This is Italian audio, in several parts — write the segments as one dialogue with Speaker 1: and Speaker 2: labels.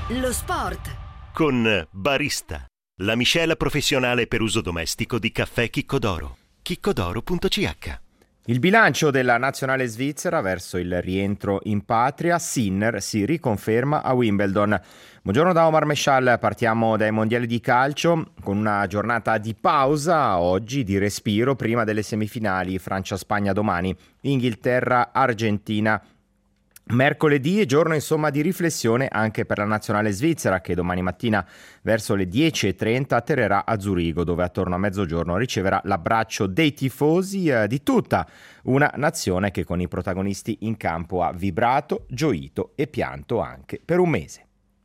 Speaker 1: Lo sport
Speaker 2: con Barista, la miscela professionale per uso domestico di caffè Chiccodoro. chiccodoro.ch.
Speaker 3: Il bilancio della nazionale svizzera verso il rientro in patria, Sinner si riconferma a Wimbledon. Buongiorno da Omar Mescial, partiamo dai mondiali di calcio con una giornata di pausa oggi, di respiro, prima delle semifinali Francia-Spagna domani, Inghilterra-Argentina mercoledì, giorno insomma di riflessione anche per la nazionale svizzera che domani mattina verso le 10:30 atterrerà a Zurigo, dove attorno a mezzogiorno riceverà l'abbraccio dei tifosi di tutta una nazione che con i protagonisti in campo ha vibrato, gioito e pianto anche per un mese.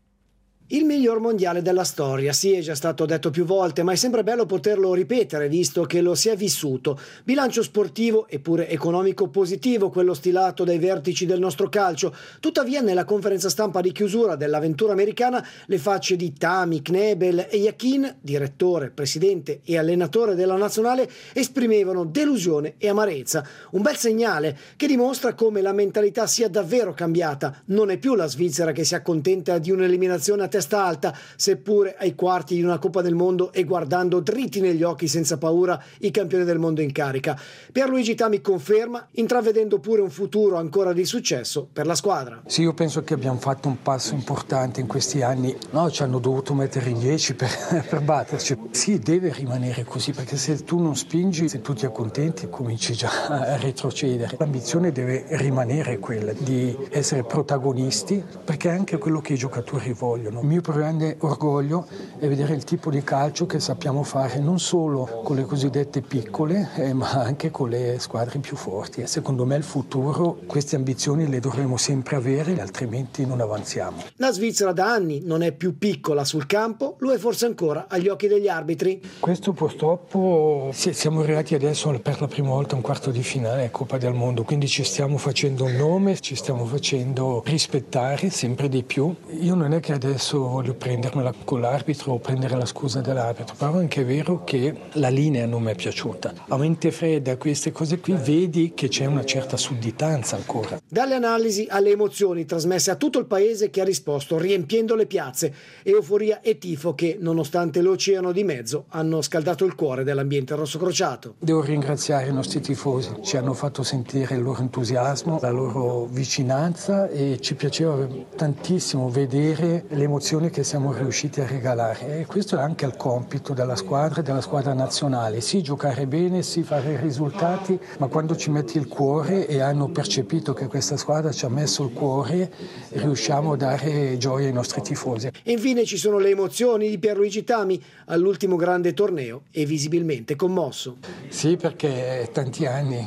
Speaker 4: Il miglior mondiale della storia, sì, è già stato detto più volte, ma è sempre bello poterlo ripetere visto che lo si è vissuto. Bilancio sportivo e pure economico positivo, quello stilato dai vertici del nostro calcio. Tuttavia nella conferenza stampa di chiusura dell'avventura americana le facce di Tami, Knebel e Yakin, direttore, presidente e allenatore della nazionale, esprimevano delusione e amarezza. Un bel segnale che dimostra come la mentalità sia davvero cambiata. Non è più la Svizzera che si accontenta di un'eliminazione a testa alta, seppure ai quarti di una Coppa del Mondo e guardando dritti negli occhi senza paura i campioni del mondo in carica. Pierluigi Tami conferma, intravedendo pure un futuro ancora di successo per la squadra.
Speaker 5: Sì, io penso che abbiamo fatto un passo importante in questi anni. No, ci hanno dovuto mettere in 10 per batterci. Sì, deve rimanere così, perché se tu non spingi, se tu ti accontenti, cominci già a retrocedere. L'ambizione deve rimanere quella di essere protagonisti, perché è anche quello che i giocatori vogliono. Il mio più grande orgoglio è vedere il tipo di calcio che sappiamo fare non solo con le cosiddette piccole, ma anche con le squadre più forti. E secondo me il futuro, queste ambizioni le dovremo sempre avere, altrimenti non avanziamo.
Speaker 4: La Svizzera da anni non è più piccola sul campo, lo è forse ancora agli occhi degli arbitri.
Speaker 5: Questo purtroppo, siamo arrivati adesso per la prima volta a un quarto di finale Coppa del Mondo, quindi ci stiamo facendo un nome, ci stiamo facendo rispettare sempre di più. Io non è che adesso voglio prendermela con l'arbitro o prendere la scusa dell'arbitro, però è anche vero che la linea non mi è piaciuta. A mente fredda, queste cose qui, vedi che c'è una certa sudditanza ancora.
Speaker 4: Dalle analisi alle emozioni trasmesse a tutto il paese che ha risposto riempiendo le piazze, euforia e tifo che, nonostante l'oceano di mezzo, hanno scaldato il cuore dell'ambiente rossocrociato.
Speaker 5: Devo ringraziare i nostri tifosi, ci hanno fatto sentire il loro entusiasmo, la loro vicinanza e ci piaceva tantissimo vedere l'emozione che siamo riusciti a regalare, e questo è anche il compito della squadra nazionale, sì giocare bene, sì fare risultati, ma quando ci metti il cuore e hanno percepito che questa squadra ci ha messo il cuore, riusciamo a dare gioia ai nostri tifosi.
Speaker 4: E infine ci sono le emozioni di Pierluigi Tami all'ultimo grande torneo e visibilmente commosso.
Speaker 5: Sì, perché tanti anni.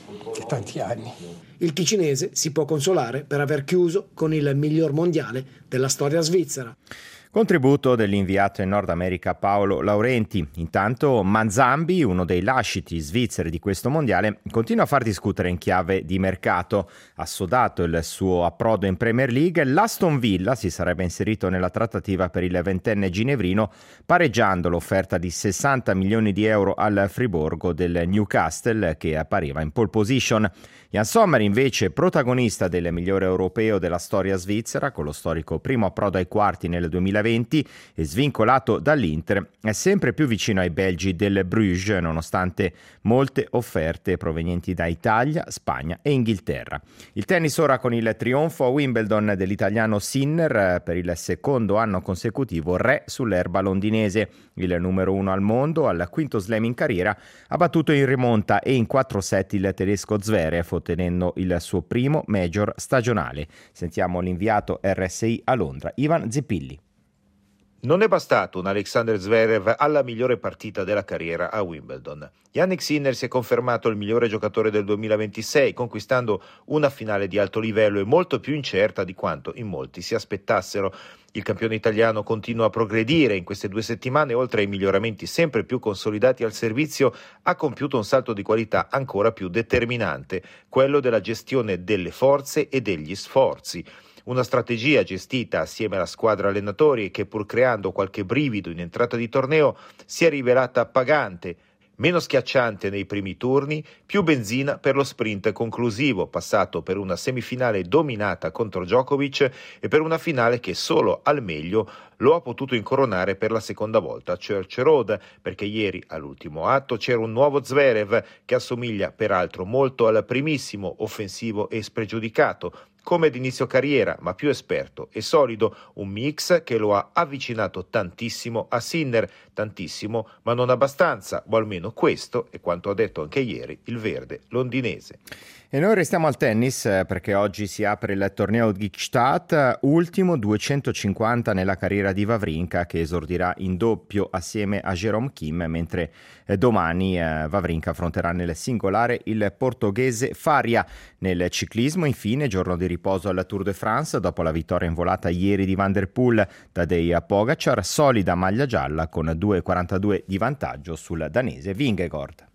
Speaker 4: Il ticinese si può consolare per aver chiuso con il miglior mondiale della storia svizzera.
Speaker 3: Contributo dell'inviato in Nord America Paolo Laurenti. Intanto Manzambi, uno dei lasciti svizzeri di questo mondiale, continua a far discutere in chiave di mercato. Assodato il suo approdo in Premier League, l'Aston Villa si sarebbe inserito nella trattativa per il ventenne ginevrino, pareggiando l'offerta di 60 milioni di euro al Friburgo del Newcastle, che appariva in pole position. Jan Sommer invece, protagonista del migliore europeo della storia svizzera, con lo storico primo approdo ai quarti nel 2020 e svincolato dall'Inter, è sempre più vicino ai belgi del Bruges, nonostante molte offerte provenienti da Italia, Spagna e Inghilterra. Il tennis ora con il trionfo a Wimbledon dell'italiano Sinner, per il secondo anno consecutivo re sull'erba londinese. Il numero 1 al mondo, al quinto slam in carriera, ha battuto in rimonta e in 4 set il tedesco Zverev, ottenendo il suo primo major stagionale. Sentiamo l'inviato RSI a Londra, Ivan Zippilli.
Speaker 6: Non è bastato un Alexander Zverev alla migliore partita della carriera a Wimbledon. Jannik Sinner si è confermato il migliore giocatore del 2026, conquistando una finale di alto livello e molto più incerta di quanto in molti si aspettassero. Il campione italiano continua a progredire. In queste 2 settimane, oltre ai miglioramenti sempre più consolidati al servizio, ha compiuto un salto di qualità ancora più determinante, quello della gestione delle forze e degli sforzi. Una strategia gestita assieme alla squadra allenatori che, pur creando qualche brivido in entrata di torneo, si è rivelata pagante. meno schiacciante nei primi turni, più benzina per lo sprint conclusivo, passato per una semifinale dominata contro Djokovic e per una finale che solo al meglio lo ha potuto incoronare per la seconda volta a Church Road, perché ieri all'ultimo atto c'era un nuovo Zverev che assomiglia peraltro molto al primissimo, offensivo e spregiudicato, come d'inizio carriera, ma più esperto e solido, un mix che lo ha avvicinato tantissimo a Sinner, tantissimo ma non abbastanza, o almeno questo è quanto ha detto anche ieri il verde londinese.
Speaker 3: E noi restiamo al tennis perché oggi si apre il torneo di Gstaad, ultimo 250 nella carriera di Wawrinka, che esordirà in doppio assieme a Jerome Kim, mentre domani Wawrinka affronterà nel singolare il portoghese Faria. Nel ciclismo infine giorno di riposo al Tour de France dopo la vittoria in volata ieri di Van der Poel. Tadej Pogačar, solida maglia gialla con 2,42 di vantaggio sul danese Vingegaard.